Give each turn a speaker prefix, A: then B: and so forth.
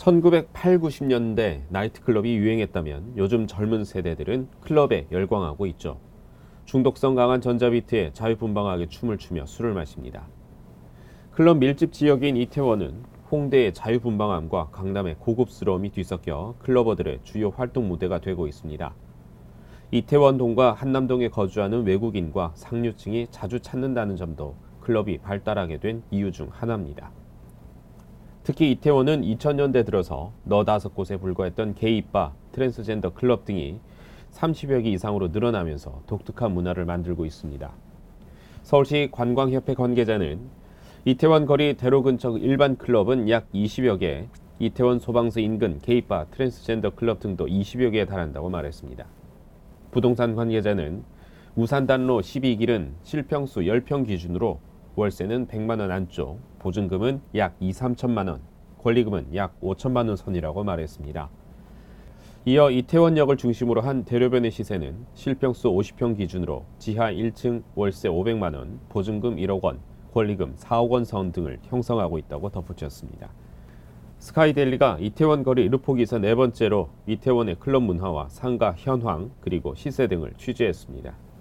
A: 1980, 90년대 나이트클럽이 유행했다면 요즘 젊은 세대들은 클럽에 열광하고 있죠. 중독성 강한 전자비트에 자유분방하게 춤을 추며 술을 마십니다. 클럽 밀집 지역인 이태원은 홍대의 자유분방함과 강남의 고급스러움이 뒤섞여 클러버들의 주요 활동 무대가 되고 있습니다. 이태원동과 한남동에 거주하는 외국인과 상류층이 자주 찾는다는 점도 클럽이 발달하게 된 이유 중 하나입니다. 특히 이태원은 2000년대 들어서 너다섯 곳에 불과했던 게이바, 트랜스젠더 클럽 등이 30여 개 이상으로 늘어나면서 독특한 문화를 만들고 있습니다. 서울시 관광협회 관계자는 이태원 거리 대로 근처 일반 클럽은 약 20여 개, 이태원 소방서 인근 게이바, 트랜스젠더 클럽 등도 20여 개에 달한다고 말했습니다. 부동산 관계자는 우산단로 12길은 실평수 10평 기준으로 월세는 100만 원 안쪽, 보증금은 약 2, 3천만 원, 권리금은 약 5천만 원 선이라고 말했습니다. 이어 이태원역을 중심으로 한 대로변의 시세는 실평수 50평 기준으로 지하 1층 월세 500만 원, 보증금 1억 원, 권리금 4억 원 선 등을 형성하고 있다고 덧붙였습니다. 스카이데일리가 이태원 거리 르포기에서 네 번째로 이태원의 클럽 문화와 상가 현황 그리고 시세 등을 취재했습니다.